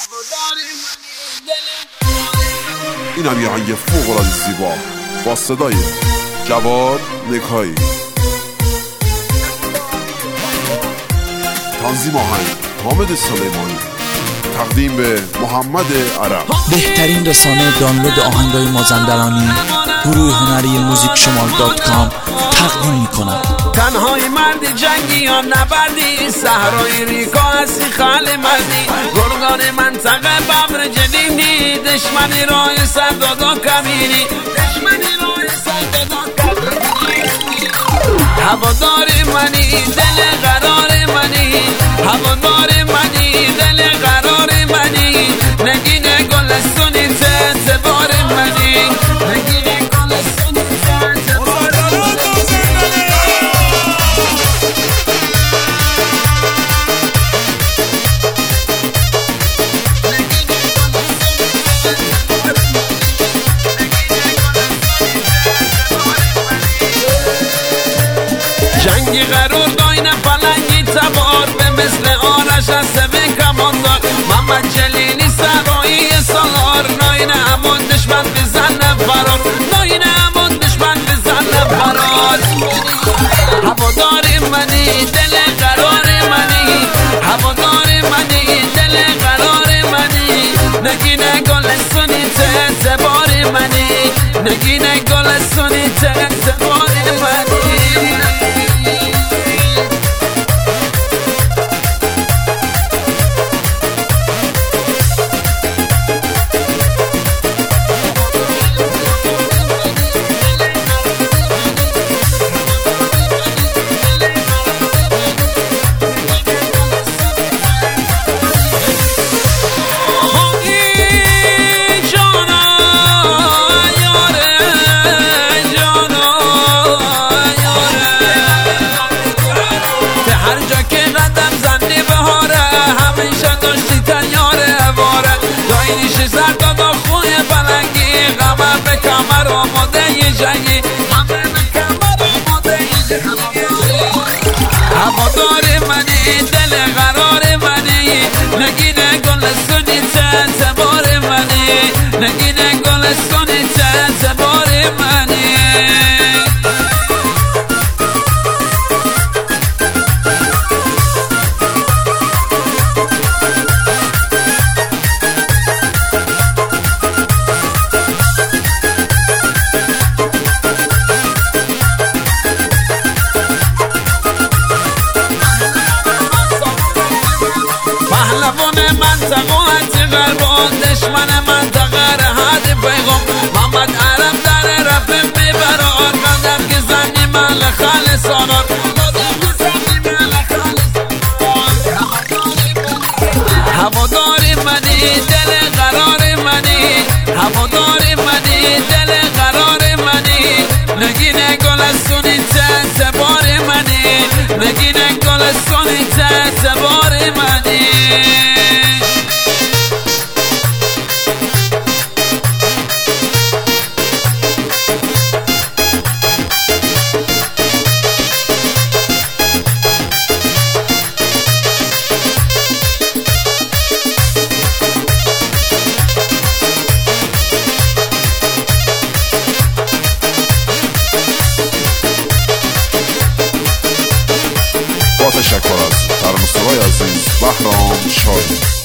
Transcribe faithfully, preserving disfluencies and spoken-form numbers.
این هم یه آهنگ فوق‌العاده زیبا با صدای جواد نکایی. تنظیم آهنگ حامد سلیمانی. تقدیم به محمد عرب. بهترین رسانه دانلود آهنگای مازندرانی گروه هنری موزیک شمال دات کام تقدیم می‌کند. تنهای مرد جنگی یا نبردی، صحرای ریکا هستی خال مردی، گرگان منطقه ببر جدیدی، دشمنی رای سردادا کبیری، دشمنی رای سردادا کبیری. هوادار منی دل قرار منی، هوادار منی دل قرار منی، نگین گلستونی تتبار منی، نگین گلستونی تتبار منی. جنگی قرار داینه پلنگی تبار، به مثل آرش از سبه کماندار، محمد جلیلی سرایی سالار، ناینه همون دشمن بزن فرار، ناینه همون دشمن بزن فرار. هوادار منی دل قرار منی، هوادار منی دل قرار منی، نگینه گلستونی تتبار منی، نگینه گلستونی تتبار منی. سردادا خوی بلنگی، قمر به کمر آماده ی جنگی، قمر به کمر آماده ی جنگی. هوادار منی دل قرار منی، نگین گلستونی تتبار منی، نگین گلستونی تتبار منی. دشمن منطقه رهد پیغام، محمد عرب در رفت میبره آر، قدم که زنی مال خالصانار، قدم که زنی مال خالصانار. هوادار منی دل قرار منی، هوادار منی دل قرار منی، نگین گلستونی تتبار منی، نگین گلستونی تتبار منی. تشکر از ترمستوای عزیز بهرام شادی.